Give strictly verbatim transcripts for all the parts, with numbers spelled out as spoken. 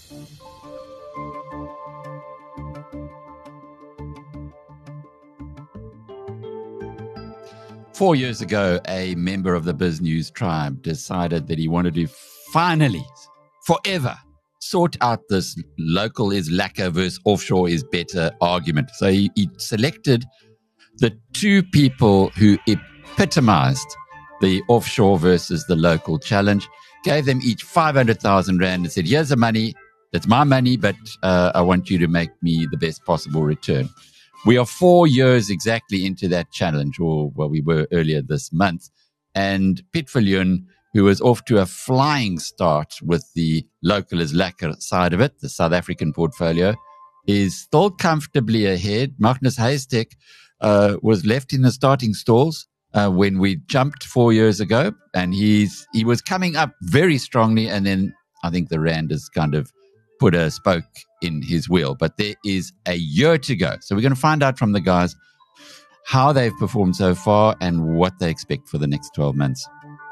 Four years ago, a member of the Biz News tribe decided that he wanted to finally, forever, sort out this local is lacquer versus offshore is better argument. So he, he selected the two people who epitomized the offshore versus the local challenge, gave them each five hundred thousand rand and said, here's the money, that's my money, but uh, I want you to make me the best possible return. We are four years exactly into that challenge, or well, we were earlier this month. And Piet Viljoen, who was off to a flying start with the local is lacquer side of it, the South African portfolio, is still comfortably ahead. Magnus Heistek uh, was left in the starting stalls uh, when we jumped four years ago, and he's he was coming up very strongly, and then I think the Rand has kind of put a spoke in his wheel. But there is a year to go. So we're going to find out from the guys how they've performed so far and what they expect for the next twelve months.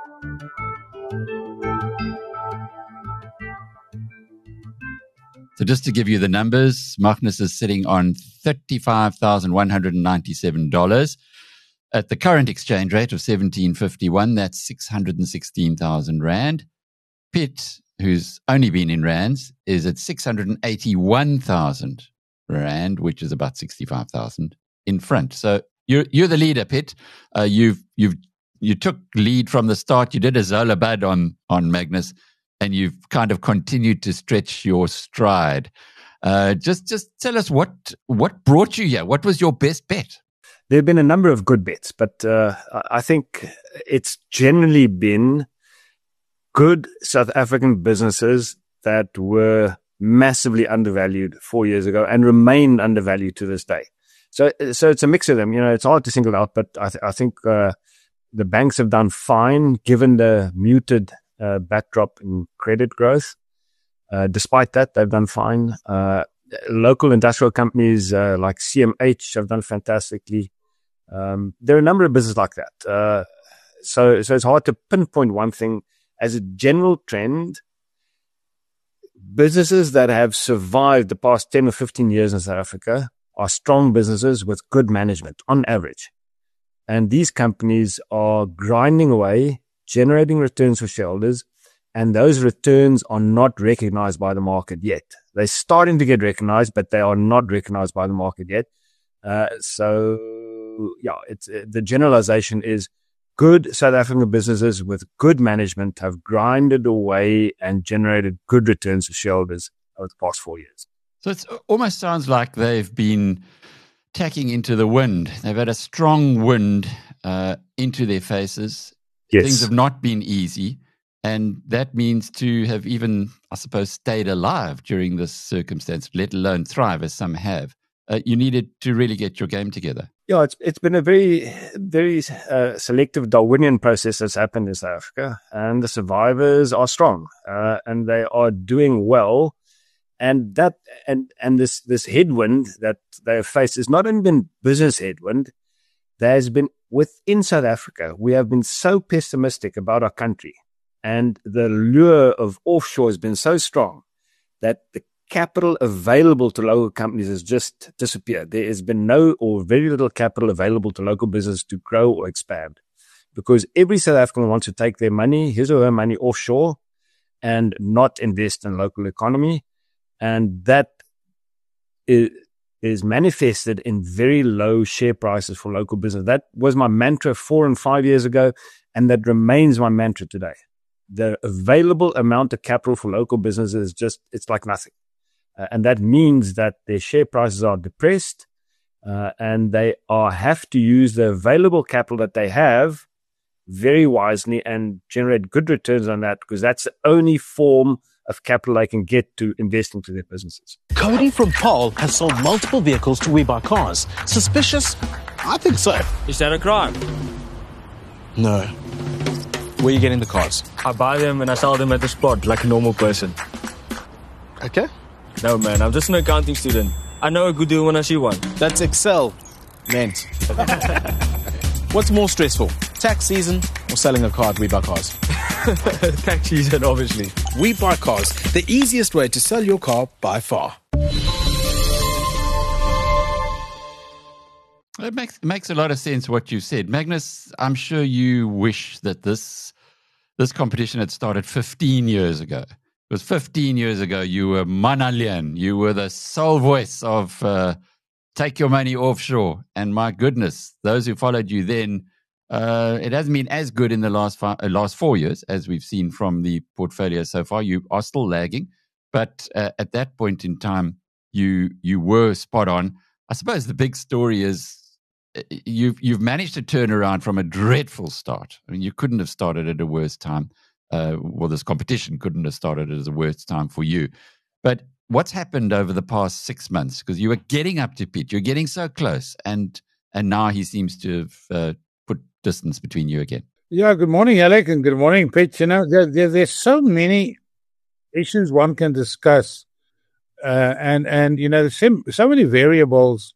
So just to give you the numbers, Magnus is sitting on thirty-five thousand one hundred ninety-seven dollars. At the current exchange rate of seventeen fifty-one, that's six hundred sixteen thousand rand. Piet, who's only been in rands, is at six hundred eighty-one thousand rand, which is about sixty-five thousand in front. So you're you're the leader, Piet. Uh, you've you've you took lead from the start. You did a Zola Bud on on Magnus, and you've kind of continued to stretch your stride. Uh, just just tell us what what brought you here. What was your best bet? There have been a number of good bets, but uh, I think it's generally been good South African businesses that were massively undervalued four years ago and remain undervalued to this day. So, so it's a mix of them. You know, it's hard to single out, but I, th- I think uh, the banks have done fine given the muted uh, backdrop in credit growth. Uh, despite that, they've done fine. Uh, local industrial companies uh, like C M H have done fantastically. Um, there are a number of businesses like that. Uh, so, so it's hard to pinpoint one thing. As a general trend, businesses that have survived the past ten or fifteen years in South Africa are strong businesses with good management on average. And these companies are grinding away, generating returns for shareholders, and those returns are not recognized by the market yet. They're starting to get recognized, but they are not recognized by the market yet. Uh, so, yeah, it's uh, the generalization is good South African businesses with good management have grinded away and generated good returns for shareholders over the past four years. So it almost sounds like they've been tacking into the wind. They've had a strong wind uh, into their faces. Yes. Things have not been easy. And that means to have even, I suppose, stayed alive during this circumstance, let alone thrive as some have. Uh, you needed to really get your game together. Yeah, it's it's been a very, very uh, selective Darwinian process that's happened in South Africa, and the survivors are strong, uh, and they are doing well. And that and and this this headwind that they have faced has not only been business headwind. There has been within South Africa. We have been so pessimistic about our country, and the lure of offshore has been so strong that the capital available to local companies has just disappeared. There has been no or very little capital available to local business to grow or expand, because every South African wants to take their money, his or her money, offshore and not invest in local economy. And that is, is manifested in very low share prices for local business. That was my mantra four and five years ago, and that remains my mantra today. The available amount of capital for local businesses is just, it's like nothing. Uh, and that means that their share prices are depressed, uh, and they are have to use the available capital that they have very wisely and generate good returns on that, because that's the only form of capital they can get to invest into their businesses. Cody from Paul has sold multiple vehicles to WeBuyCars. Suspicious? I think so. Is that a crime? No. Where are you getting the cars? I buy them and I sell them at the spot like a normal person. Okay. No, man, I'm just an accounting student. I know a good deal when I see one. That's Excel meant. What's more stressful, tax season or selling a car at WeBuyCars? Tax season, obviously. We Buy Cars, the easiest way to sell your car by far. It makes it makes a lot of sense what you said, Magnus. I'm sure you wish that this this competition had started fifteen years ago. It was fifteen years ago. You were Manalian. You were the sole voice of uh, take your money offshore. And my goodness, those who followed you then, uh, it hasn't been as good in the last five, uh, last four years as we've seen from the portfolio so far. You are still lagging, but uh, at that point in time, you you were spot on. I suppose the big story is. You've you've managed to turn around from a dreadful start. I mean, you couldn't have started at a worse time. Uh, well, this competition couldn't have started at a worse time for you. But what's happened over the past six months? Because you were getting up to Piet, you're getting so close, and and now he seems to have uh, put distance between you again. Yeah. Good morning, Alec, and good morning, Piet. You know, there, there there's so many issues one can discuss, uh, and and you know, there's so, so many variables.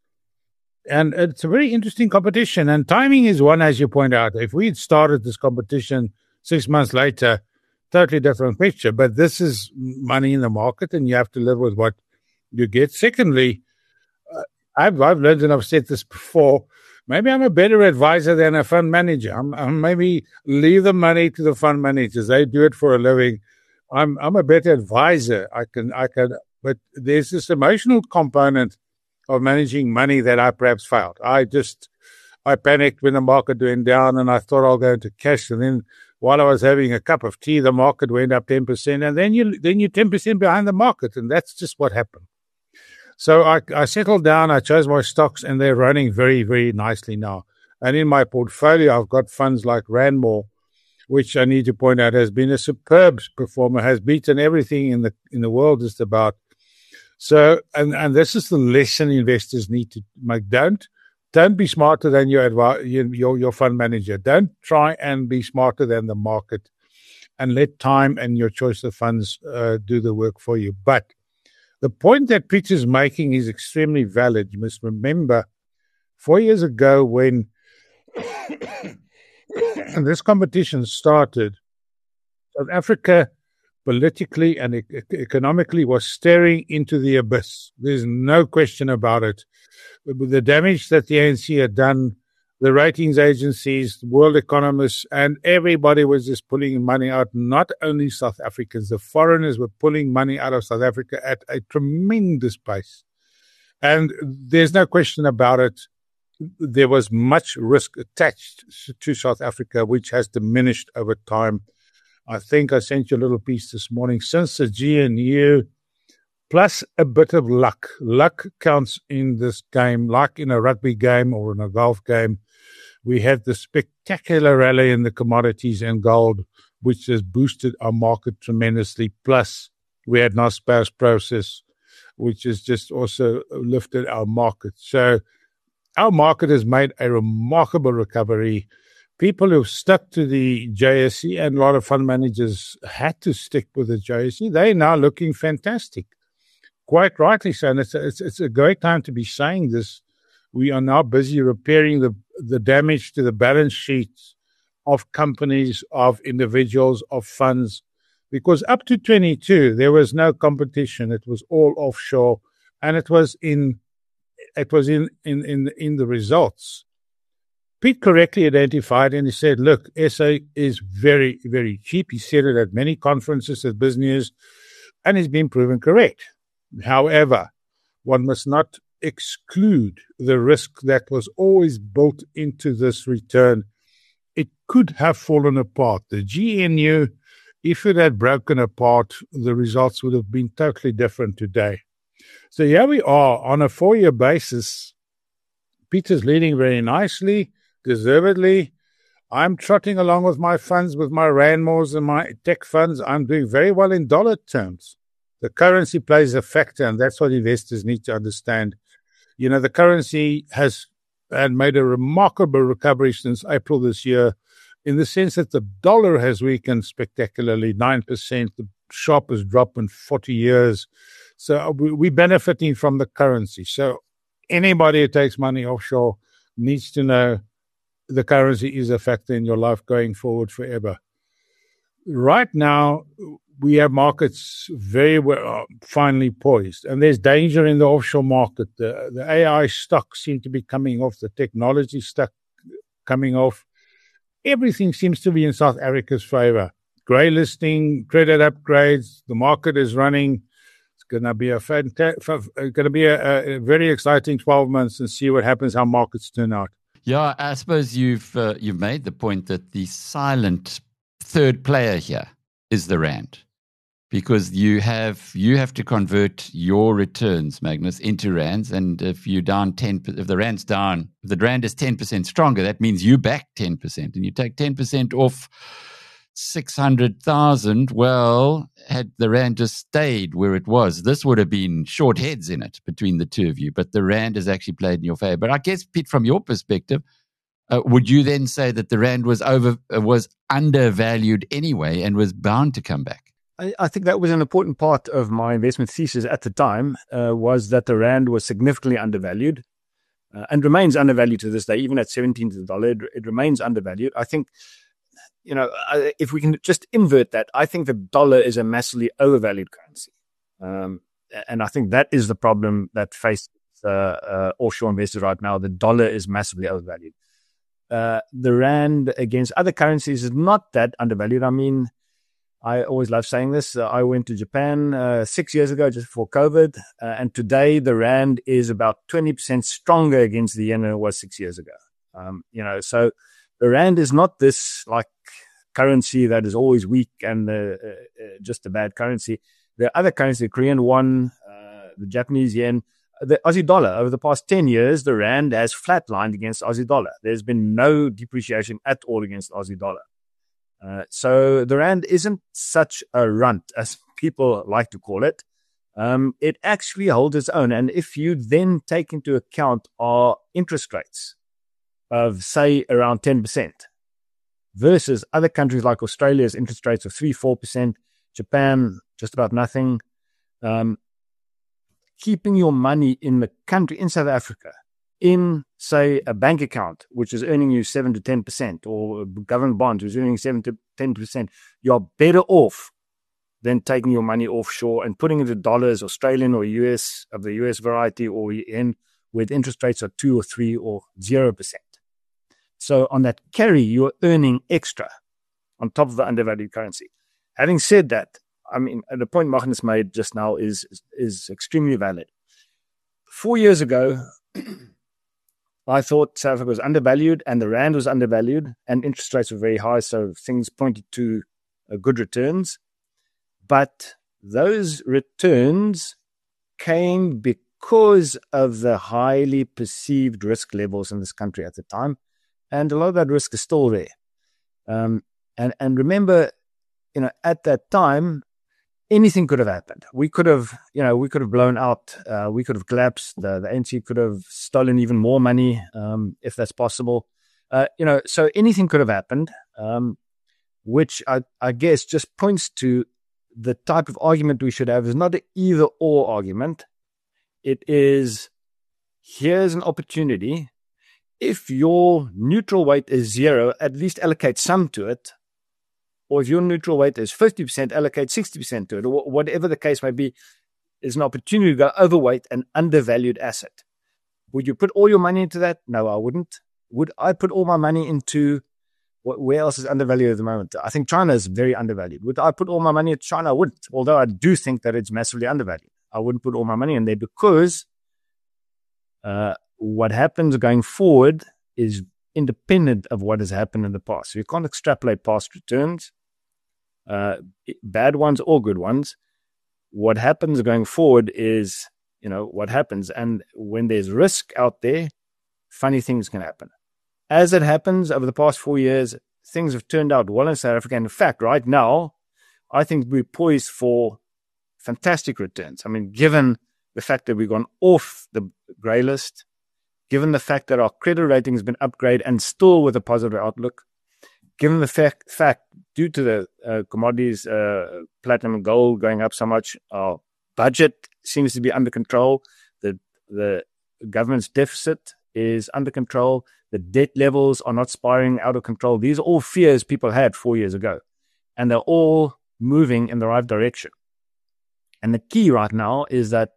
And it's a very interesting competition. And timing is one, as you point out. If we had started this competition six months later, totally different picture. But this is money in the market, and you have to live with what you get. Secondly, uh, I've, I've learned, and I've said this before, maybe I'm a better advisor than a fund manager. I'm, I'm maybe leave the money to the fund managers. They do it for a living. I'm I'm a better advisor. I can I can, but there's this emotional component of managing money that I perhaps failed. I just, I panicked when the market went down, and I thought I'll go into cash. And then while I was having a cup of tea, the market went up ten percent, and then you, then you're ten percent behind the market. And that's just what happened. So I, I settled down. I chose my stocks, and they're running very, very nicely now. And in my portfolio, I've got funds like Randmore, which I need to point out has been a superb performer, has beaten everything in the, in the world just about. So, and, and this is the lesson investors need to make. Don't, don't be smarter than your, advi- your, your fund manager. Don't try and be smarter than the market, and let time and your choice of funds uh, do the work for you. But the point that Piet is making is extremely valid. You must remember, four years ago when this competition started, South Africa politically and e- economically was staring into the abyss. There's no question about it. With the damage that the A N C had done, the ratings agencies, world economists, and everybody was just pulling money out, not only South Africans. The foreigners were pulling money out of South Africa at a tremendous pace. And there's no question about it. There was much risk attached to South Africa, which has diminished over time. I think I sent you a little piece this morning. Since the G N U, plus a bit of luck. Luck counts in this game, like in a rugby game or in a golf game. We had the spectacular rally in the commodities and gold, which has boosted our market tremendously. Plus, we had Naspers process, which has just also lifted our market. So our market has made a remarkable recovery. People who've stuck to the J S E, and a lot of fund managers had to stick with the J S E, they're now looking fantastic. Quite rightly so. And it's a, it's, it's a great time to be saying this. We are now busy repairing the, the damage to the balance sheets of companies, of individuals, of funds, because up to twenty-two, there was no competition. It was all offshore, and it was in it was in, in, in, in the results. Piet correctly identified, and he said, look, S A is very, very cheap. He said it at many conferences at Business, and it's been proven correct. However, one must not exclude the risk that was always built into this return. It could have fallen apart. The G N U, if it had broken apart, the results would have been totally different today. So here we are on a four-year basis. Peter's leading very nicely, deservedly. I'm trotting along with my funds, with my Randmores and my tech funds. I'm doing very well in dollar terms. The currency plays a factor, and that's what investors need to understand. You know, the currency has had made a remarkable recovery since April this year, in the sense that the dollar has weakened spectacularly, nine percent, the sharpest drop in forty years. So we're benefiting from the currency. So anybody who takes money offshore needs to know the currency is a factor in your life going forward forever. Right now, we have markets very well, finely poised, and there's danger in the offshore market. The, the A I stocks seem to be coming off, the technology stock coming off. Everything seems to be in South Africa's favor. Grey listing, credit upgrades, the market is running. It's going to be a fanta- f- going to be a, a very exciting twelve months, and see what happens, how markets turn out. Yeah, I suppose you've uh, you've made the point that the silent third player here is the rand, because you have you have to convert your returns, Magnus, into rands, and if you down ten, if the rand's down, if the rand is ten percent stronger, that means you back ten percent, and you take ten percent off six hundred thousand. Well, had the rand just stayed where it was, this would have been short heads in it between the two of you, but the rand has actually played in your favor. But I guess, Pete, from your perspective, uh, would you then say that the rand was over uh, was undervalued anyway and was bound to come back? I, I think that was an important part of my investment thesis at the time, uh, was that the rand was significantly undervalued uh, and remains undervalued to this day. Even at seventeen to the dollar, it, it remains undervalued. I think, you know, if we can just invert that, I think the dollar is a massively overvalued currency. Um, and I think that is the problem that faces uh, uh, offshore investors right now. The dollar is massively overvalued. Uh, the rand against other currencies is not that undervalued. I mean, I always love saying this. Uh, I went to Japan uh, six years ago, just before COVID. Uh, and today the rand is about twenty percent stronger against the yen than it was six years ago. Um, you know, so the rand is not this like currency that is always weak and uh, uh, just a bad currency. The other currency, the Korean won, uh, the Japanese yen, the Aussie dollar. Over the past ten years, the rand has flatlined against Aussie dollar. There's been no depreciation at all against Aussie dollar. Uh, so the rand isn't such a runt as people like to call it. Um, it actually holds its own. And if you then take into account our interest rates of, say, around ten percent versus other countries like Australia's interest rates of three, four percent, Japan, just about nothing, um, keeping your money in the country, in South Africa, in, say, a bank account, which is earning you seven to ten percent, or a government bond, which is earning seven to ten percent, you're better off than taking your money offshore and putting it into dollars, Australian or U S, of the U S variety, or yen, with interest rates are two or three or zero percent. So on that carry, you're earning extra on top of the undervalued currency. Having said that, I mean, the point Magnus made just now is, is, is extremely valid. Four years ago, I thought South Africa was undervalued and the rand was undervalued and interest rates were very high, so things pointed to uh, good returns. But those returns came because of the highly perceived risk levels in this country at the time. And a lot of that risk is still there. Um, and, and remember, you know, at that time, anything could have happened. We could have, you know, we could have blown out. Uh, we could have collapsed. The, the A N C could have stolen even more money, um, if that's possible. Uh, you know, so anything could have happened, um, which I, I guess just points to the type of argument we should have is not an either or argument. It is, here's an opportunity. If your neutral weight is zero, at least allocate some to it. Or if your neutral weight is fifty percent, allocate sixty percent to it, or whatever the case may be, is an opportunity to go overweight an undervalued asset. Would you put all your money into that? No, I wouldn't. Would I put all my money into what, where else is undervalued at the moment? I think China is very undervalued. Would I put all my money into China? I wouldn't, although I do think that it's massively undervalued. I wouldn't put all my money in there because uh, what happens going forward is independent of what has happened in the past. So you can't extrapolate past returns, uh, bad ones or good ones. What happens going forward is, you know, what happens. And when there's risk out there, funny things can happen. As it happens over the past four years, things have turned out well in South Africa. And in fact, right now, I think we're poised for fantastic returns. I mean, given the fact that we've gone off the grey list, given the fact that our credit rating has been upgraded and still with a positive outlook, given the fact, fact due to the uh, commodities, uh, platinum and gold going up so much, our budget seems to be under control. The, the government's deficit is under control. The debt levels are not spiraling out of control. These are all fears people had four years ago. And they're all moving in the right direction. And the key right now is that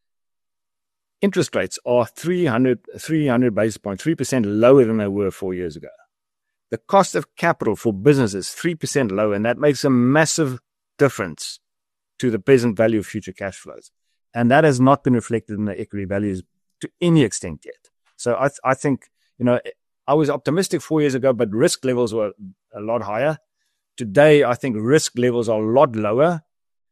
interest rates are three hundred, three hundred basis points, three percent lower than they were four years ago. The cost of capital for businesses, three percent lower, and that makes a massive difference to the present value of future cash flows. And that has not been reflected in the equity values to any extent yet. So I, th- I think, you know, I was optimistic four years ago, but risk levels were a lot higher. Today, I think risk levels are a lot lower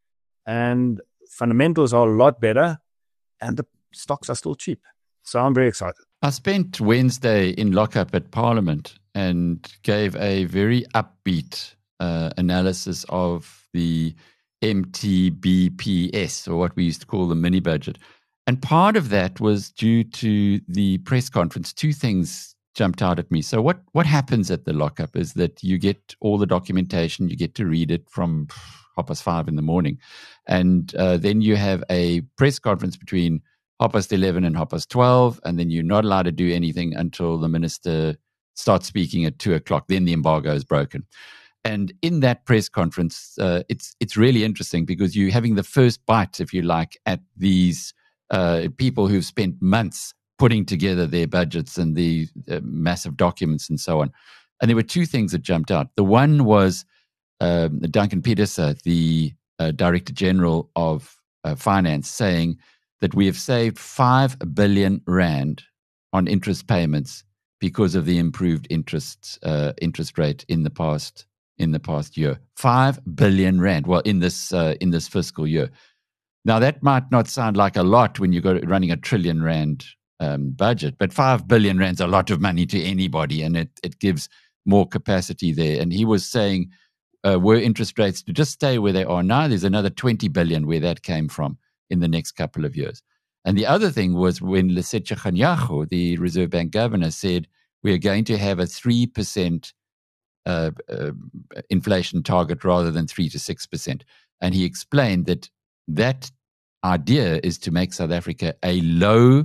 and fundamentals are a lot better, and the stocks are still cheap. So I'm very excited. I spent Wednesday in lockup at Parliament and gave a very upbeat uh, analysis of the M T B P S, or what we used to call the mini budget. And part of that was due to the press conference. Two things jumped out at me. So what, what happens at the lockup is that you get all the documentation, you get to read it from half past five in the morning. And uh, then you have a press conference between half past eleven and half past twelve, and then you're not allowed to do anything until the minister starts speaking at two o'clock. Then the embargo is broken. And in that press conference, uh, it's it's really interesting because you're having the first bite, if you like, at these uh, people who've spent months putting together their budgets and the uh, massive documents and so on. And there were two things that jumped out. The one was um, Duncan Pieterse, the uh, Director General of uh, Finance, saying that we have saved five billion rand on interest payments because of the improved interest uh, interest rate in the past in the past year. Five billion rand. Well, in this uh, in this fiscal year. Now that might not sound like a lot when you're running a trillion rand um, budget, but five billion rand's a lot of money to anybody, and it it gives more capacity there. And he was saying, uh, were interest rates to just stay where they are now, there's another twenty billion where that came from in the next couple of years. And the other thing was when Lesetja Kganyago, the Reserve Bank governor, said we are going to have a three percent uh, uh, inflation target rather than three to six percent. And he explained that that idea is to make South Africa a low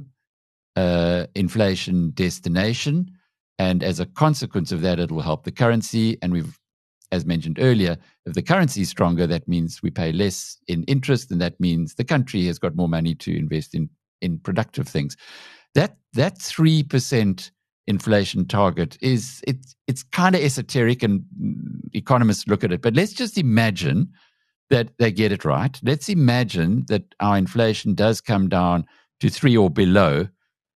uh, inflation destination. And as a consequence of that, it will help the currency. And we've, as mentioned earlier, if the currency is stronger, that means we pay less in interest, and that means the country has got more money to invest in, in productive things. That that three percent inflation target is, it's, it's kind of esoteric and economists look at it, but let's just imagine that they get it right. Let's imagine that our inflation does come down to three or below.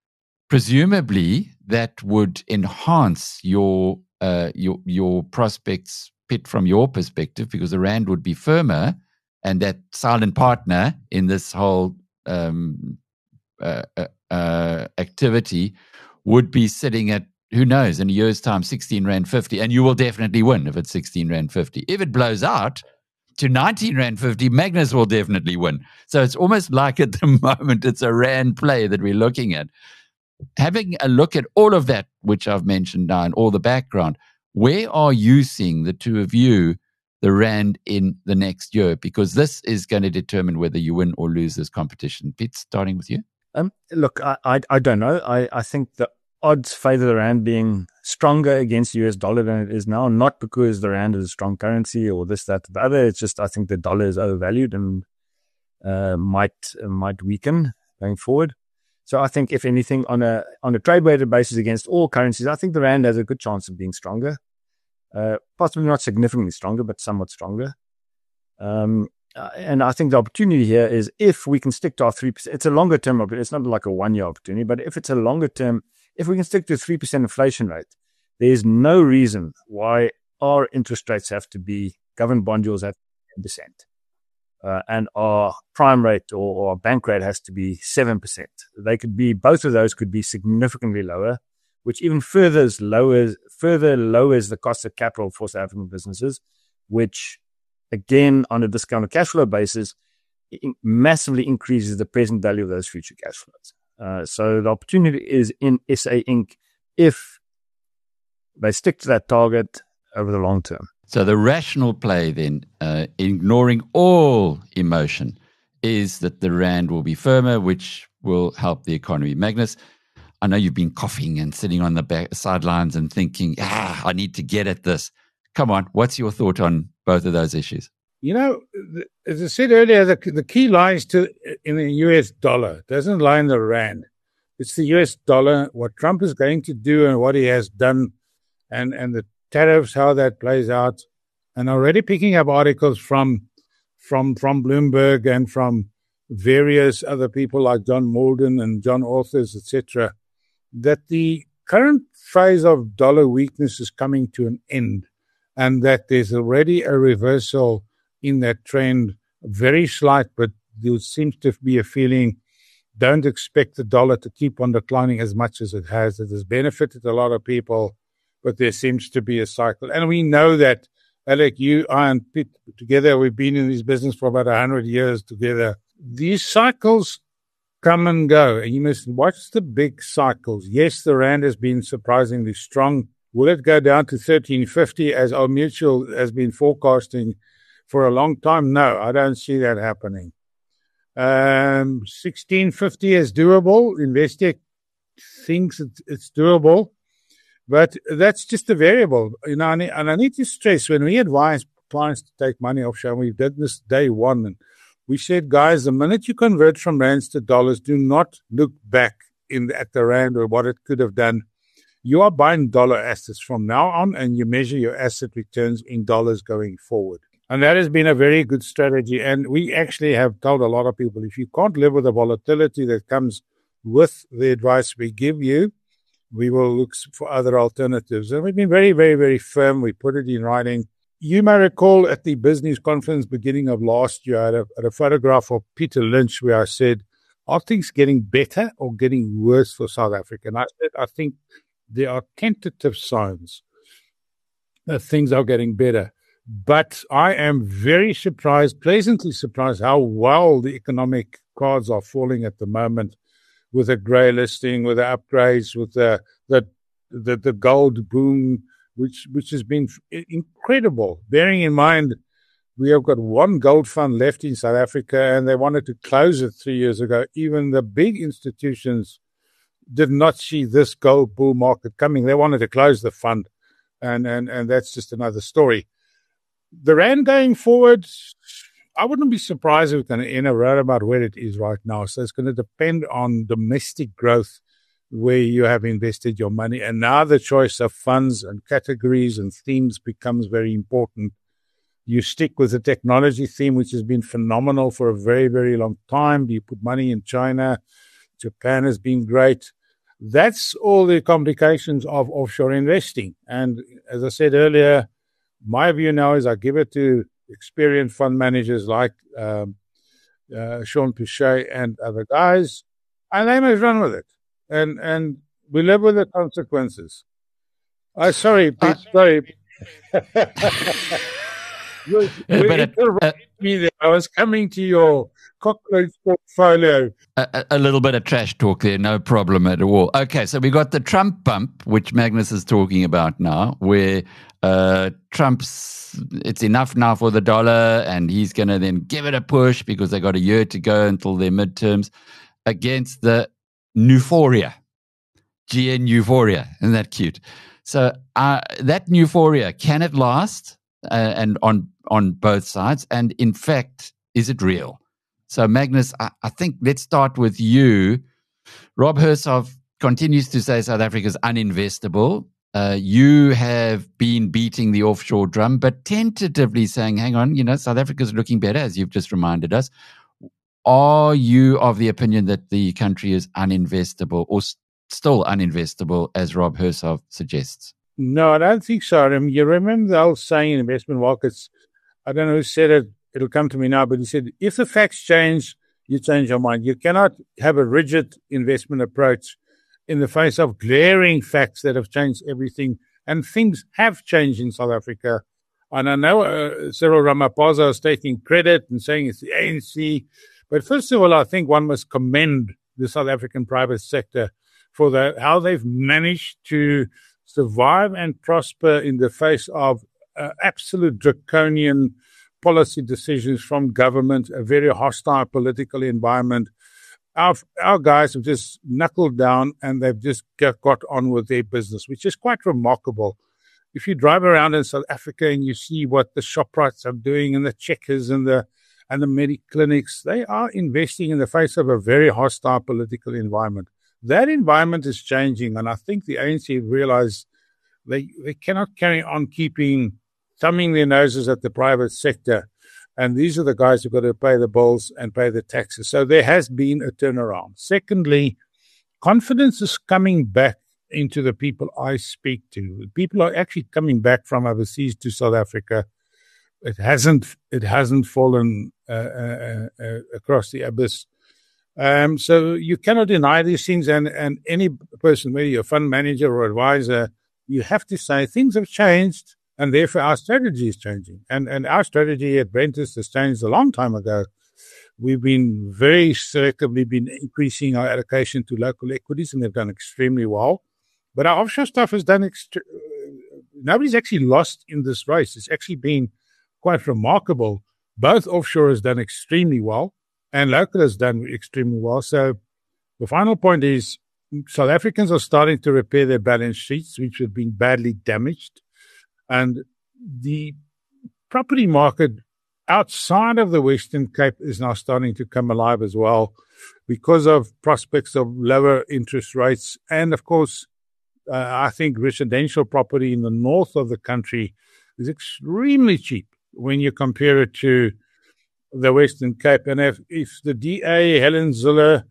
Presumably, that would enhance your uh, your your prospects pit from your perspective, because the rand would be firmer, and that silent partner in this whole um, uh, uh, activity would be sitting at, who knows, in a year's time, sixteen rand fifty, and you will definitely win if it's sixteen rand fifty. If it blows out to nineteen rand fifty, Magnus will definitely win. So it's almost like at the moment it's a rand play that we're looking at. Having a look at all of that, which I've mentioned now, and all the background, where are you seeing, the two of you, the rand in the next year? Because this is going to determine whether you win or lose this competition. Pete, starting with you. Um, look, I, I I don't know. I, I think the odds favor the rand being stronger against the U S dollar than it is now, not because the rand is a strong currency or this, that, the other. It's just I think the dollar is overvalued and uh, might uh, might weaken going forward. So I think, if anything, on a on a trade-weighted basis against all currencies, I think the rand has a good chance of being stronger. Uh, possibly not significantly stronger, but somewhat stronger. Um, and I think the opportunity here is if we can stick to our three percent. It's a longer-term opportunity. It's not like a one-year opportunity, but if it's a longer-term, if we can stick to a three percent inflation rate, there's no reason why our interest rates have to be, government bond yields have to be ten percent. Uh, and our prime rate or, or our bank rate has to be seven percent. They could be, both of those could be significantly lower, which even further lowers, further lowers the cost of capital for South African businesses, which, again, on a discounted cash flow basis, in, massively increases the present value of those future cash flows. Uh, so the opportunity is in S A Incorporated if they stick to that target over the long term. So the rational play then, uh, ignoring all emotion, is that the rand will be firmer, which will help the economy. Magnus, I know you've been coughing and sitting on the back, sidelines and thinking, ah, I need to get at this. Come on, what's your thought on both of those issues? You know, as I said earlier, the, the key lies to in the U S dollar. It doesn't lie in the rand. It's the U S dollar, what Trump is going to do and what he has done, and, and the tariffs, how that plays out. And already picking up articles from from from Bloomberg and from various other people like John Malden and John Authors, et cetera, that the current phase of dollar weakness is coming to an end, and that there's already a reversal in that trend, very slight, but there seems to be a feeling, don't expect the dollar to keep on declining as much as it has. It has benefited a lot of people, but there seems to be a cycle. And we know that, Alec, you, I, and Pete, together, we've been in this business for about one hundred years together. These cycles come and go, and you must watch the big cycles. Yes, the rand has been surprisingly strong. Will it go down to thirteen fifty as Old Mutual has been forecasting for a long time? No, I don't see that happening. Um, sixteen fifty is doable. Investec thinks it's, it's doable, but that's just a variable. You know, and I need to stress, when we advise clients to take money offshore, we did this day one, and we said, guys, the minute you convert from rands to dollars, do not look back in at the rand or what it could have done. You are buying dollar assets from now on, and you measure your asset returns in dollars going forward. And that has been a very good strategy. And we actually have told a lot of people, if you can't live with the volatility that comes with the advice we give you, we will look for other alternatives. And we've been very, very, very firm. We put it in writing. You may recall at the business conference beginning of last year, I had a, had a photograph of Peter Lynch where I said, are things getting better or getting worse for South Africa? And I said, I think there are tentative signs that things are getting better. But I am very surprised, pleasantly surprised, how well the economic cards are falling at the moment, with a grey listing, with the upgrades, with the the the, the gold boom, which which has been incredible. Bearing in mind, we have got one gold fund left in South Africa, and they wanted to close it three years ago. Even the big institutions did not see this gold bull market coming. They wanted to close the fund, and and and that's just another story. The rand going forward, I wouldn't be surprised if it's going to end around about where it is right now. So it's going to depend on domestic growth, where you have invested your money. And now the choice of funds and categories and themes becomes very important. You stick with the technology theme, which has been phenomenal for a very, very long time. You put money in China. Japan has been great. That's all the complications of offshore investing. And as I said earlier, my view now is I give it to experienced fund managers like um, uh, Sean Pichet and other guys, and they must run with it. And and we live with the consequences. Oh, sorry, Pete, uh, sorry. you, you interrupted me there. I was coming to your cockroach portfolio. A, a little bit of trash talk there, no problem at all. Okay, so we got the Trump bump, which Magnus is talking about now, where uh, Trump's, it's enough now for the dollar, and he's going to then give it a push because they got a year to go until their midterms, against the Euphoria, G N Euphoria. Isn't that cute? So uh, that Euphoria, can it last? Uh, and on on both sides, and in fact, is it real? So Magnus, I, I think let's start with you. Rob Hersov continues to say South Africa is uninvestable. Uh, you have been beating the offshore drum, but tentatively saying, hang on, you know, South Africa is looking better, as you've just reminded us. Are you of the opinion that the country is uninvestable, or st- still uninvestable, as Rob Hersov suggests? No, I don't think so. I mean, you remember the old saying in investment markets, I don't know who said it, it'll come to me now, but he said, if the facts change, you change your mind. You cannot have a rigid investment approach in the face of glaring facts that have changed everything. And things have changed in South Africa. And I know uh, Cyril Ramaphosa is taking credit and saying it's the A N C. But first of all, I think one must commend the South African private sector for the, how they've managed to survive and prosper in the face of uh, absolute draconian policy decisions from government, a very hostile political environment. Our, our guys have just knuckled down and they've just got, got on with their business, which is quite remarkable. if you drive around in South Africa and you see what the ShopRites are doing and the Checkers and the and the Mediclinics, they are investing in the face of a very hostile political environment. That environment is changing, and I think the A N C realize they they cannot carry on keeping thumbing their noses at the private sector. And these are the guys who've got to pay the bills and pay the taxes. So there has been a turnaround. Secondly, confidence is coming back into the people I speak to. People are actually coming back from overseas to South Africa. It hasn't it hasn't fallen uh, uh, uh, across the abyss. Um, so you cannot deny these things. And, and any person, whether you're a fund manager or advisor, you have to say things have changed. And therefore, our strategy is changing. And and our strategy at Brentis has changed a long time ago. We've been very selectively been increasing our allocation to local equities, and they've done extremely well. But our offshore stuff has done extre- nobody's actually lost in this race. It's actually been quite remarkable. Both offshore has done extremely well, and local has done extremely well. So the final point is South Africans are starting to repair their balance sheets, which have been badly damaged. And the property market outside of the Western Cape is now starting to come alive as well because of prospects of lower interest rates. And, of course, uh, I think residential property in the north of the country is extremely cheap when you compare it to the Western Cape. And if, if the D A, Helen Zille,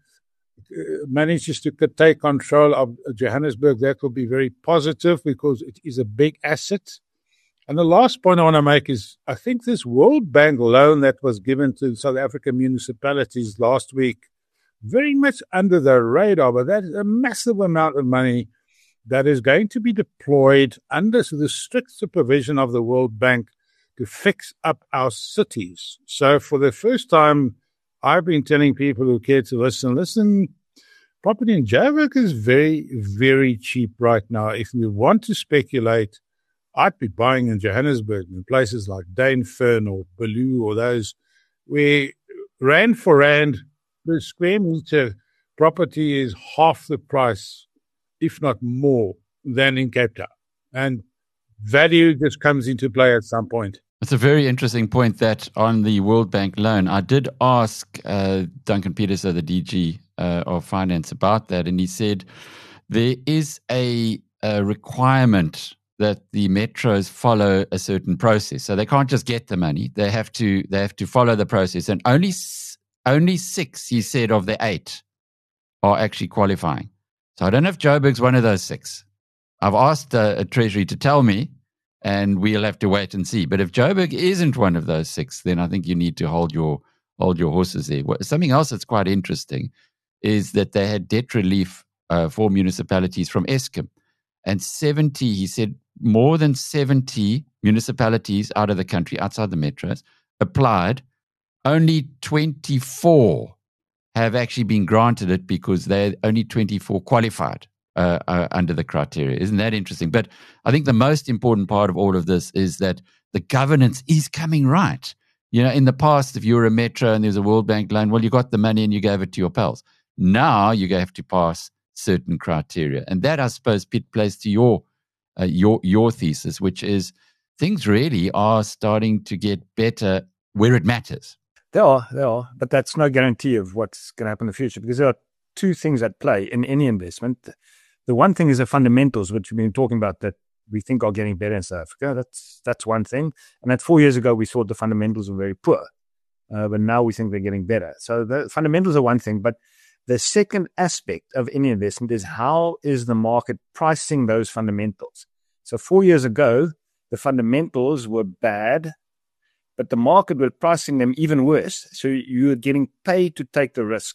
manages to take control of Johannesburg, that will be very positive because it is a big asset. And the last point I want to make is I think this World Bank loan that was given to South African municipalities last week, very much under the radar, but that is a massive amount of money that is going to be deployed under the strict supervision of the World Bank to fix up our cities. So for the first time, I've been telling people who care to listen, listen, property in Joburg is very, very cheap right now. If we want to speculate, I'd be buying in Johannesburg in places like Dainfern or Baloo or those where rand for rand per square meter property is half the price, if not more, than in Cape Town. And value just comes into play at some point. It's a very interesting point that on the World Bank loan, I did ask uh, Duncan Peterson, the D G uh, of Finance, about that, and he said there is a, a requirement that the metros follow a certain process. So they can't just get the money. They have to they have to follow the process. And only only six, he said, of the eight are actually qualifying. So I don't know if Joburg's one of those six. I've asked uh, a Treasury to tell me, and we'll have to wait and see. But if Joburg isn't one of those six, then I think you need to hold your hold your horses there. Something else that's quite interesting is that they had debt relief uh, for municipalities from Eskom. And seventy, he said, more than seventy municipalities out of the country, outside the metros, applied. Only twenty-four have actually been granted it because they're only twenty-four qualified uh, uh, under the criteria. Isn't that interesting? But I think the most important part of all of this is that the governance is coming right. You know, in the past, if you were a metro and there's a World Bank loan, well, you got the money and you gave it to your pals. Now you have to pass certain criteria. And that, I suppose, Pete, plays to your uh, your your thesis, which is things really are starting to get better where it matters. They are, they are, but that's no guarantee of what's going to happen in the future, because there are two things at play in any investment. The one thing is the fundamentals, which we've been talking about, that we think are getting better in South Africa. That's that's one thing. And that four years ago, we thought the fundamentals were very poor, uh, but now we think they're getting better. So the fundamentals are one thing, but the second aspect of any investment is how is the market pricing those fundamentals? So four years ago, the fundamentals were bad, but the market was pricing them even worse. So you were getting paid to take the risk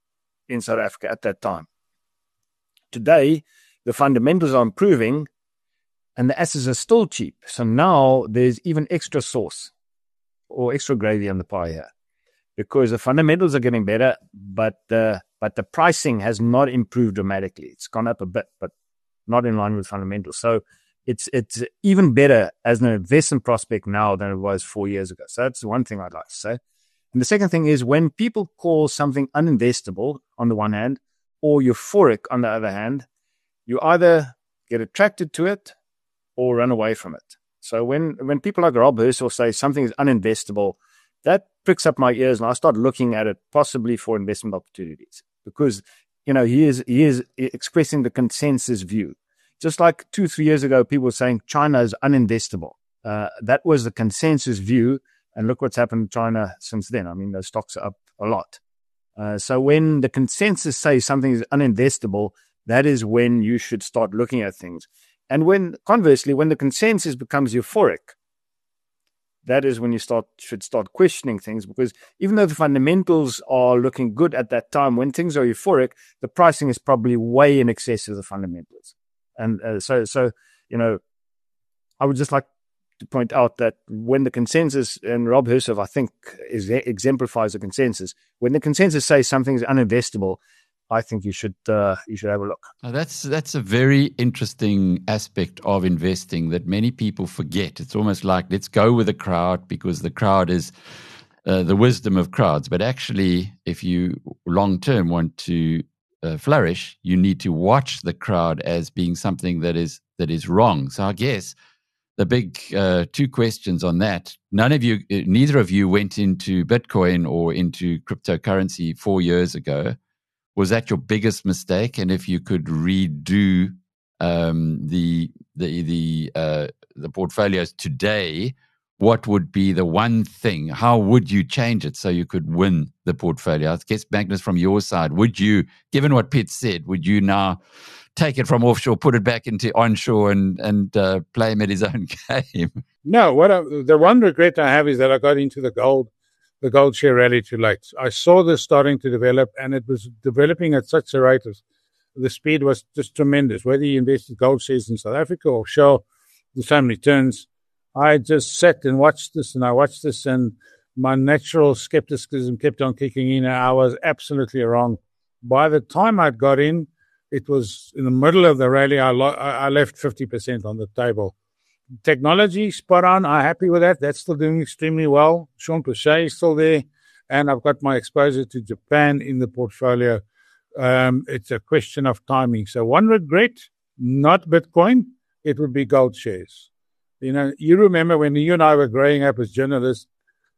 in South Africa at that time. Today, the fundamentals are improving and the assets are still cheap. So now there's even extra sauce or extra gravy on the pie here, because the fundamentals are getting better, but the but the pricing has not improved dramatically. It's gone up a bit, but not in line with fundamentals. So it's it's even better as an investment prospect now than it was four years ago. So that's one thing I'd like to say. And the second thing is, when people call something uninvestable on the one hand or euphoric on the other hand, you either get attracted to it or run away from it. So when, when people like Rob Herschel say something is uninvestable, that pricks up my ears, and I start looking at it possibly for investment opportunities, because, you know, he is, he is expressing the consensus view. Just like two, three years ago, people were saying China is uninvestable. Uh, that was the consensus view. And look what's happened in China since then. I mean, those stocks are up a lot. Uh, so when the consensus says something is uninvestable, that is when you should start looking at things. And when, conversely, when the consensus becomes euphoric, that is when you start should start questioning things, because even though the fundamentals are looking good at that time, when things are euphoric, the pricing is probably way in excess of the fundamentals. And uh, so, so you know, I would just like to point out that when the consensus, and Rob Herschel, I think, is, exemplifies the consensus, when the consensus says something is uninvestable, I think you should uh, you should have a look. Now that's that's a very interesting aspect of investing that many people forget. It's almost like, let's go with the crowd because the crowd is uh, the wisdom of crowds. But actually, if you long term want to uh, flourish, you need to watch the crowd as being something that is that is wrong. So I guess the big uh, two questions on that: none of you, neither of you, went into Bitcoin or into cryptocurrency four years ago. Was that your biggest mistake? And if you could redo um, the the the uh, the portfolios today, what would be the one thing? How would you change it so you could win the portfolio? I guess, Magnus, from your side, would you, given what Pitt said, would you now take it from offshore, put it back into onshore, and and uh, play him at his own game? No, what I, the one regret I have is that I got into the gold. the gold share rally too late. I saw this starting to develop, and it was developing at such a rate. Of, the speed was just tremendous. Whether you invested gold shares in South Africa or Shell, the same returns. I just sat and watched this, and I watched this, and my natural skepticism kept on kicking in. I was absolutely wrong. By the time I'd got in, it was in the middle of the rally. I, lo- I left fifty percent on the table. Technology, spot on. I'm happy with that. That's still doing extremely well. Sean Pichet is still there. And I've got my exposure to Japan in the portfolio. Um, it's a question of timing. So one regret, not Bitcoin, it would be gold shares. You know, you remember when you and I were growing up as journalists,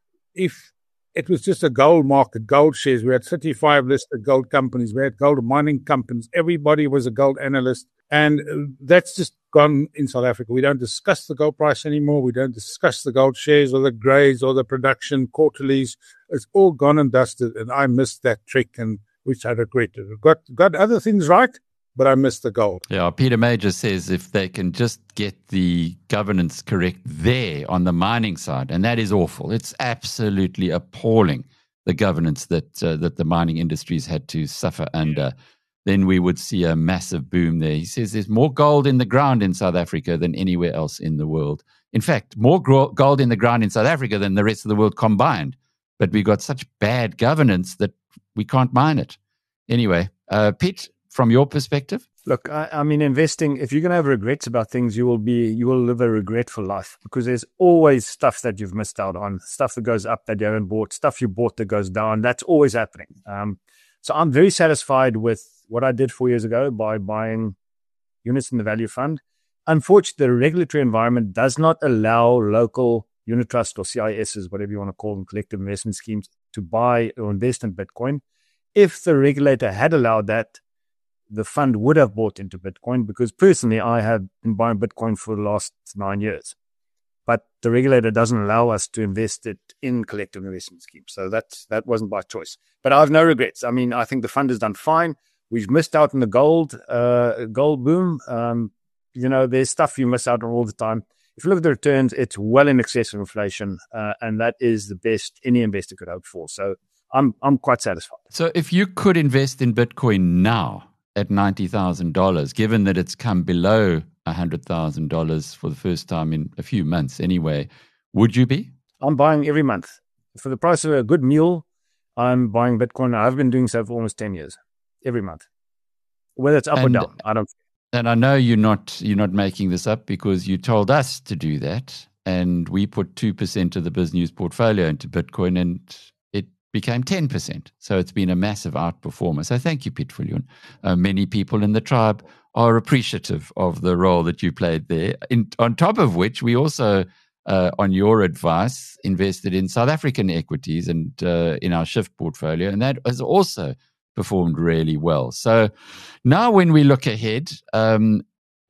if it was just a gold market, gold shares, we had thirty-five listed gold companies, we had gold mining companies, everybody was a gold analyst. And that's just gone in South Africa. We don't discuss the gold price anymore. We don't discuss the gold shares or the grades or the production quarterlies. It's all gone and dusted, and I missed that trick, and which I regretted. Got got other things right, but I missed the gold. Yeah, Peter Major says if they can just get the governance correct there on the mining side, and that is awful. It's absolutely appalling, the governance that uh, that the mining industries had to suffer under. Yeah. Then we would see a massive boom there. He says there's more gold in the ground in South Africa than anywhere else in the world. In fact, more gro- gold in the ground in South Africa than the rest of the world combined. But we've got such bad governance that we can't mine it. Anyway, uh, Pete, from your perspective? Look, I, I mean, investing, if you're going to have regrets about things, you will be, you will live a regretful life, because there's always stuff that you've missed out on, stuff that goes up that you haven't bought, stuff you bought that goes down. That's always happening. Um, so I'm very satisfied with what I did four years ago by buying units in the value fund. Unfortunately, the regulatory environment does not allow local unit trust or C I Ss, whatever you want to call them, collective investment schemes, to buy or invest in Bitcoin. If the regulator had allowed that, the fund would have bought into Bitcoin, because personally, I have been buying Bitcoin for the last nine years. But the regulator doesn't allow us to invest it in collective investment schemes. So that's, that wasn't by choice. But I have no regrets. I mean, I think the fund has done fine. We've missed out on the gold, uh, gold boom. Um, you know, there's stuff you miss out on all the time. If you look at the returns, it's well in excess of inflation, uh, and that is the best any investor could hope for. So I'm I'm quite satisfied. So if you could invest in Bitcoin now at ninety thousand dollars, given that it's come below one hundred thousand dollars for the first time in a few months anyway, would you be? I'm buying every month. For the price of a good meal, I'm buying Bitcoin. I've been doing so for almost ten years. Every month, whether it's up and, or down, I don't. And I know you're not you're not making this up, because you told us to do that, and we put two percent of the BizNews portfolio into Bitcoin, and it became ten percent. So it's been a massive outperformer. So thank you, Piet Viljoen. Uh, many people in the tribe are appreciative of the role that you played there. In, on top of which, we also, uh, on your advice, invested in South African equities and uh, in our Shift portfolio, and that has also performed really well. So now when we look ahead, um,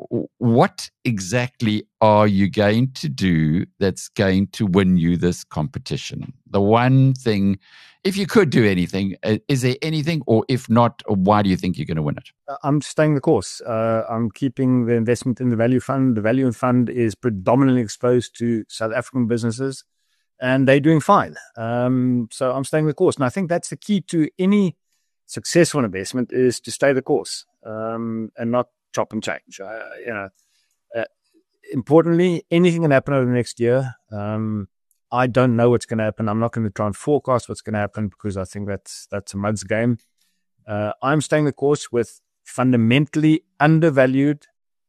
what exactly are you going to do that's going to win you this competition? The one thing, if you could do anything, is there anything, or if not, why do you think you're going to win it? I'm staying the course. Uh, I'm keeping the investment in the value fund. The value fund is predominantly exposed to South African businesses, and they're doing fine. Um, so I'm staying the course. And I think that's the key to any successful investment, is to stay the course um, and not chop and change. Uh, you know, uh, importantly, anything can happen over the next year. Um, I don't know what's going to happen. I'm not going to try and forecast what's going to happen, because I think that's that's a mud's game. Uh, I'm staying the course with fundamentally undervalued,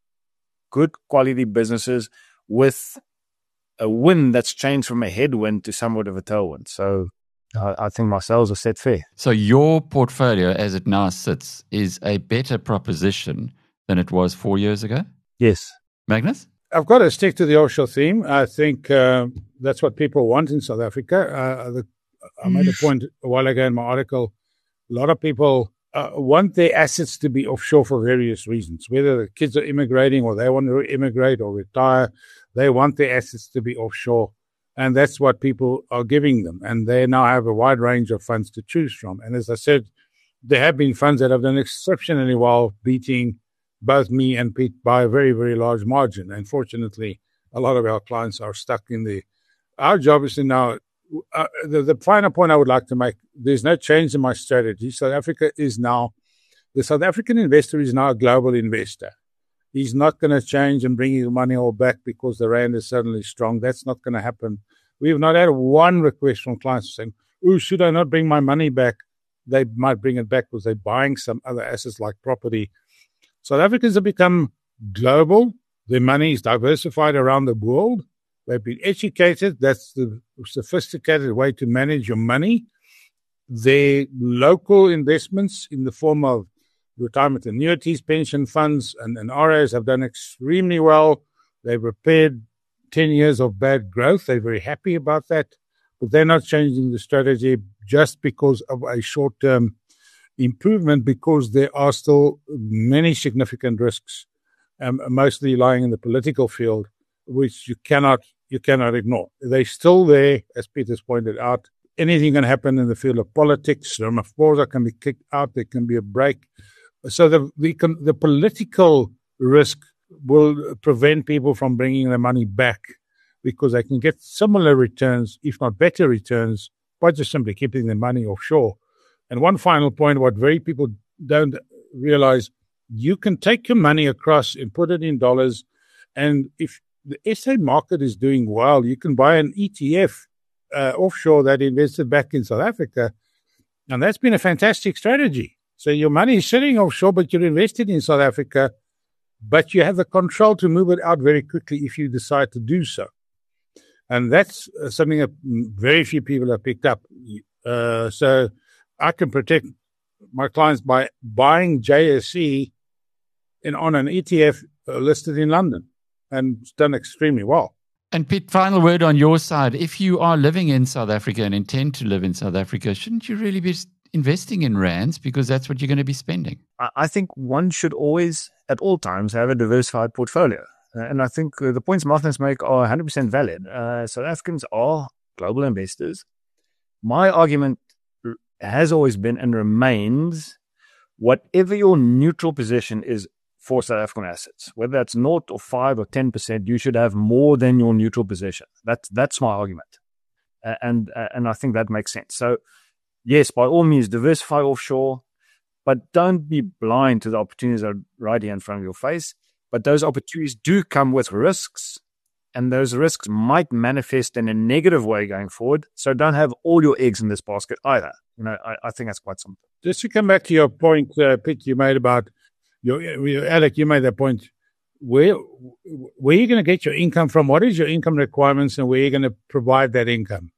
good quality businesses with a wind that's changed from a headwind to somewhat of a tailwind. So I, I think my sales are set fair. So your portfolio, as it now sits, is a better proposition than it was four years ago? Yes. Magnus? I've got to stick to the offshore theme. I think uh, that's what people want in South Africa. Uh, the, I made a point a while ago in my article. A lot of people uh, want their assets to be offshore for various reasons. Whether the kids are immigrating or they want to immigrate or retire, they want their assets to be offshore. And that's what people are giving them. And they now have a wide range of funds to choose from. And as I said, there have been funds that have done exceptionally well, beating both me and Pete by a very, very large margin. And fortunately, a lot of our clients are stuck in the... Our job is to now... Uh, the, the final point I would like to make, there's no change in my strategy. South Africa is now... The South African investor is now a global investor. He's not going to change and bring his money all back because the rand is suddenly strong. That's not going to happen. We've not had one request from clients saying, oh, should I not bring my money back? They might bring it back because they're buying some other assets like property. South Africans have become global. Their money is diversified around the world. They've been educated. That's the sophisticated way to manage your money. Their local investments in the form of retirement annuities, pension funds, and, and R As have done extremely well. They've repaired ten years of bad growth. They're very happy about that. But they're not changing the strategy just because of a short-term improvement, because there are still many significant risks, um, mostly lying in the political field, which you cannot you cannot ignore. They're still there, as Peter's pointed out. Anything can happen in the field of politics. Ramaphosa can be kicked out. There can be a break. So the the, the political risk will prevent people from bringing their money back, because they can get similar returns, if not better returns, by just simply keeping their money offshore. And one final point, what very people don't realize, you can take your money across and put it in dollars. And if the S A market is doing well, you can buy an E T F uh, offshore that invested back in South Africa. And that's been a fantastic strategy. So your money is sitting offshore, but you're invested in South Africa, but you have the control to move it out very quickly if you decide to do so. And that's uh, something that very few people have picked up. Uh, so I can protect my clients by buying J S E in, on an E T F uh, listed in London, and it's done extremely well. And Pete, final word on your side. If you are living in South Africa and intend to live in South Africa, shouldn't you really be investing in rands, because that's what you're going to be spending? I think one should always, at all times, have a diversified portfolio. And I think the points Martins make are one hundred percent valid. Uh, South Africans are global investors. My argument has always been and remains, whatever your neutral position is for South African assets, whether that's zero or five or ten percent, you should have more than your neutral position. That's that's my argument. Uh, and uh, and I think that makes sense. So, yes, by all means, diversify offshore, but don't be blind to the opportunities that are right here in front of your face. But those opportunities do come with risks, and those risks might manifest in a negative way going forward. So don't have all your eggs in this basket either. You know, I, I think that's quite simple. Just to come back to your point, uh, Pete, you made about your, your Alec, you made that point. Where where are you going to get your income from? What is your income requirements, and where are you going to provide that income?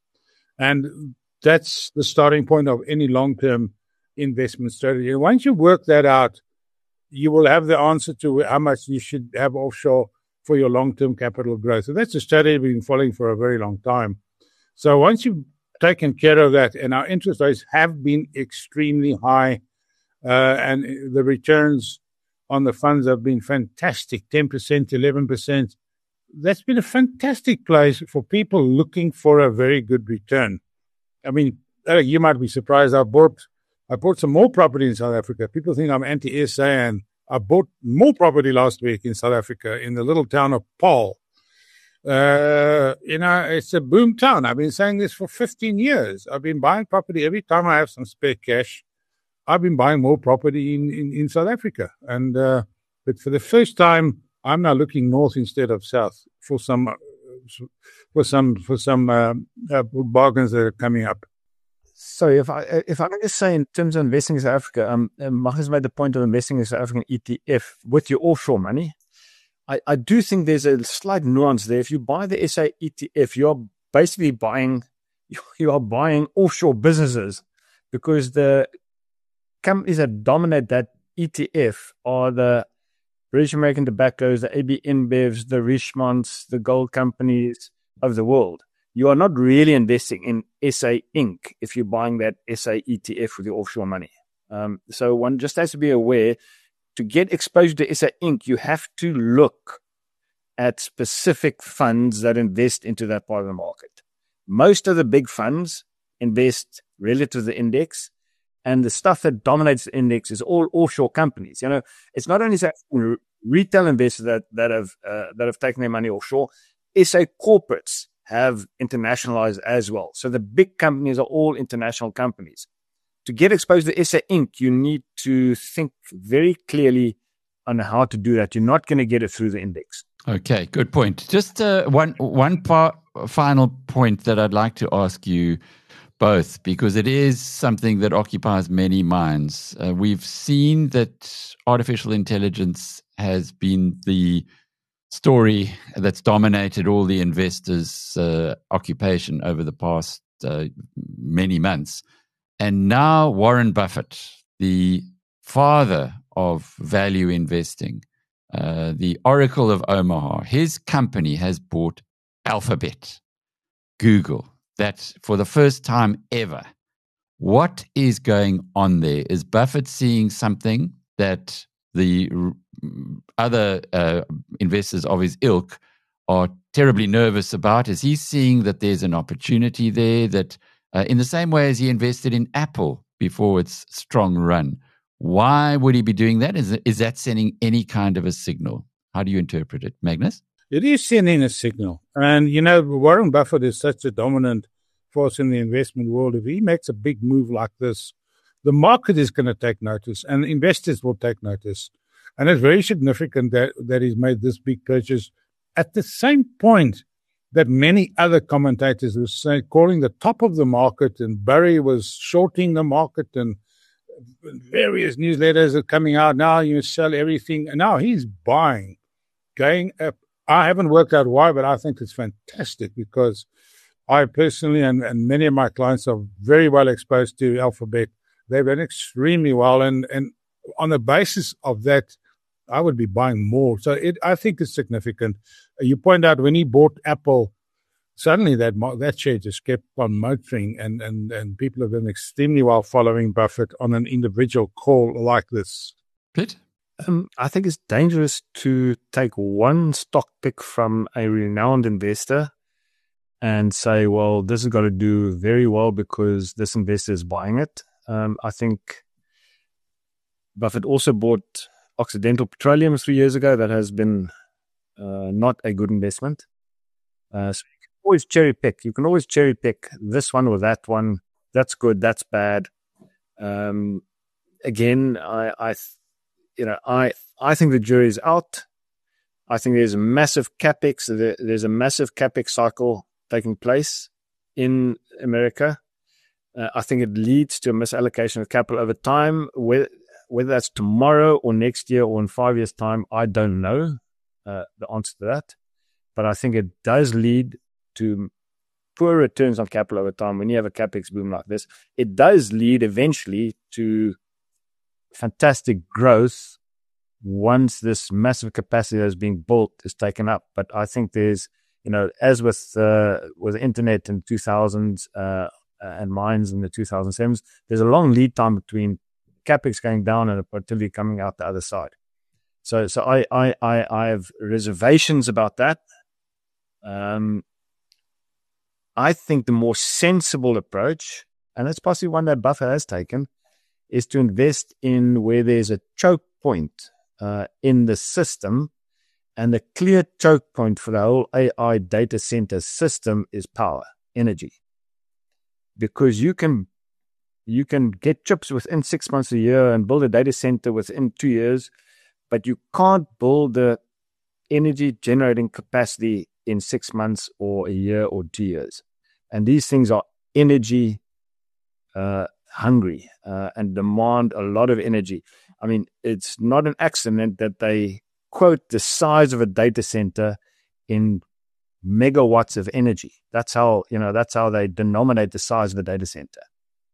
And that's the starting point of any long-term investment strategy. And once you work that out, you will have the answer to how much you should have offshore for your long-term capital growth. So that's a strategy we've been following for a very long time. So once you've taken care of that, and our interest rates have been extremely high, uh, and the returns on the funds have been fantastic, ten percent, eleven percent. That's been a fantastic place for people looking for a very good return. I mean, you might be surprised. I bought, I bought some more property in South Africa. People think I'm anti-S A, and I bought more property last week in South Africa in the little town of Paarl. Uh, you know, it's a boom town. I've been saying this for fifteen years. I've been buying property every time I have some spare cash. I've been buying more property in, in, in South Africa. And, uh, but for the first time, I'm now looking north instead of south for some, uh, for some, for some, uh, uh, bargains that are coming up. So if I if I can just say in terms of investing in South Africa, um, Mark has made the point of investing in South African E T F with your offshore money. I, I do think there's a slight nuance there. If you buy the S A E T F, you're basically buying you are buying offshore businesses, because the companies that dominate that E T F are the British American Tobaccos, the A B InBevs, the Richemonts, the gold companies of the world. You are not really investing in S A Incorporated if you're buying that S A E T F with your offshore money. Um, so one just has to be aware, to get exposure to S A Incorporated, you have to look at specific funds that invest into that part of the market. Most of the big funds invest relative to the index, and the stuff that dominates the index is all offshore companies. You know, it's not only retail investors that, that have uh, that have taken their money offshore. S A corporates have internationalized as well. So the big companies are all international companies. To get exposed to S A Incorporated, you need to think very clearly on how to do that. You're not going to get it through the index. Okay, good point. Just uh, one one part, final point that I'd like to ask you both, because it is something that occupies many minds. Uh, we've seen that artificial intelligence has been the story that's dominated all the investors' uh, occupation over the past uh, many months. And now Warren Buffett, the father of value investing, uh, the Oracle of Omaha, his company has bought Alphabet, Google. That for the first time ever. What is going on there? Is Buffett seeing something that the other uh, investors of his ilk are terribly nervous about? Is he seeing that there's an opportunity there, that uh, in the same way as he invested in Apple before its strong run? Why would he be doing that? Is, is that sending any kind of a signal? How do you interpret it, Magnus? It is sending a signal. And, you know, Warren Buffett is such a dominant force in the investment world. If he makes a big move like this, the market is going to take notice, and investors will take notice. And it's very significant that, that he's made this big purchase at the same point that many other commentators were saying, calling the top of the market, and Barry was shorting the market, and various newsletters are coming out. Now you sell everything. And now he's buying, going up. I haven't worked out why, but I think it's fantastic, because I personally and, and many of my clients are very well exposed to Alphabet. They've done extremely well. And, and on the basis of that, I would be buying more. So it, I think it's significant. You point out when he bought Apple, suddenly that that share just kept on motoring, and, and, and people have done extremely well following Buffett on an individual call like this. Pete? Um, I think it's dangerous to take one stock pick from a renowned investor and say, well, this has got to do very well because this investor is buying it. Um, I think Buffett also bought Occidental Petroleum three years ago. That has been uh, not a good investment. Uh, so you can always cherry pick. You can always cherry pick this one or that one. That's good. That's bad. Um, again, I, I th- You know, I I think the jury's out. I think there's a massive capex. There, there's a massive capex cycle taking place in America. Uh, I think it leads to a misallocation of capital over time. Whether, whether that's tomorrow or next year or in five years' time, I don't know uh, the answer to that. But I think it does lead to poor returns on capital over time when you have a capex boom like this. It does lead eventually to fantastic growth once this massive capacity that is being built is taken up. But I think there's, you know, as with uh, with internet in two thousands uh, and mines in the two thousand sevens, there's a long lead time between capex going down and the productivity coming out the other side. So, so I, I, I, I have reservations about that. Um, I think the more sensible approach, and it's possibly one that Buffett has taken, is to invest in where there's a choke point uh, in the system, and the clear choke point for the whole A I data center system is power, energy, because you can you can get chips within six months a year and build a data center within two years. But you can't build the energy generating capacity in six months or a year or two years. And these things are energy uh, hungry uh, and demand a lot of energy. I mean, it's not an accident that they quote the size of a data center in megawatts of energy. That's how, you know, that's how they denominate the size of a data center.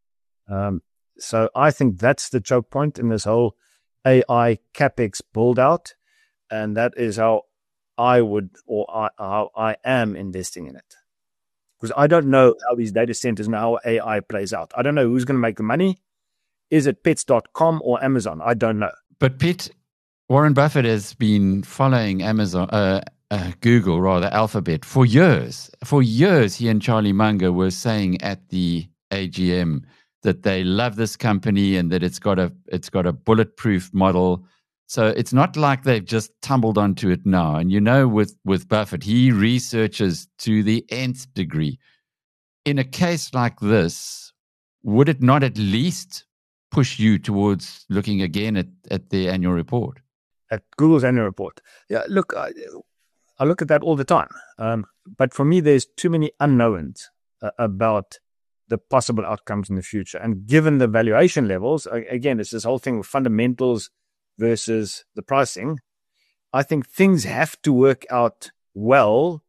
Um, so I think that's the choke point in this whole A I capex build out, and that is how I would, or I, how I am investing in it. Because I don't know how these data centers and how A I plays out. I don't know who's going to make the money. Is it pets dot com or Amazon? I don't know. But Pete, Warren Buffett has been following Amazon, uh, uh, Google rather, Alphabet for years. For years, he and Charlie Munger were saying at the A G M that they love this company and that it's got a it's got a bulletproof model. So it's not like they've just tumbled onto it now. And you know, with, with Buffett, he researches to the nth degree. In a case like this, would it not at least push you towards looking again at, at the annual report? At Google's annual report. Yeah, look, I, I look at that all the time. Um, but for me, there's too many unknowns uh, about the possible outcomes in the future. And given the valuation levels, again, it's this whole thing with fundamentals versus the pricing. I think things have to work out well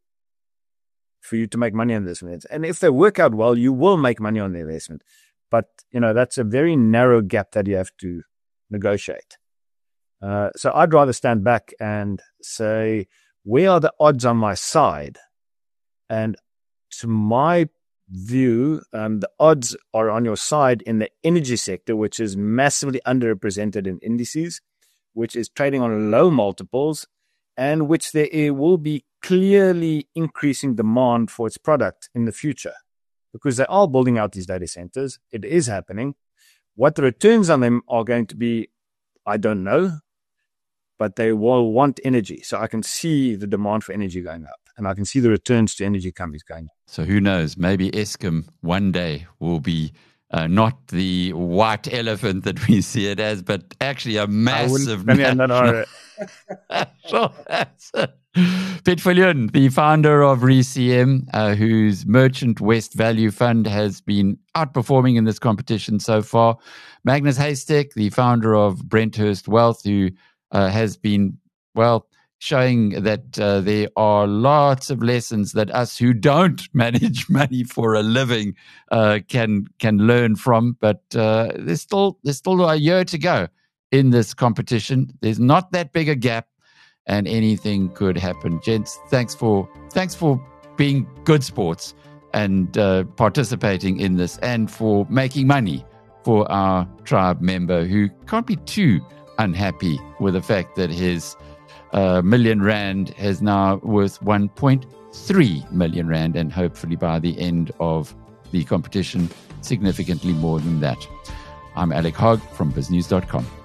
for you to make money on this investment. And if they work out well, you will make money on the investment. But, you know, that's a very narrow gap that you have to negotiate. Uh, so I'd rather stand back and say, where are the odds on my side? And to my view, um, the odds are on your side in the energy sector, which is massively underrepresented in indices, which is trading on low multiples, and which there will be clearly increasing demand for its product in the future, because they are building out these data centers. It is happening. What the returns on them are going to be, I don't know, but they will want energy. So I can see the demand for energy going up, and I can see the returns to energy companies going up. So who knows, maybe Eskom one day will be uh, not the white elephant that we see it as, but actually a massive national... Sure, that's it. Piet Viljoen, the founder of R E C M, uh, whose Merchant West Value Fund has been outperforming in this competition so far. Magnus Heystek, the founder of Brenthurst Wealth, who uh, has been, well, showing that uh, there are lots of lessons that us who don't manage money for a living uh, can can learn from. But uh, there's still there's still a year to go in this competition. There's not that big a gap, and anything could happen. Gents, thanks for thanks for being good sports and uh, participating in this, and for making money for our tribe member who can't be too unhappy with the fact that his uh, million rand is now worth one point three million rand, and hopefully by the end of the competition, significantly more than that. I'm Alec Hogg from biz news dot com.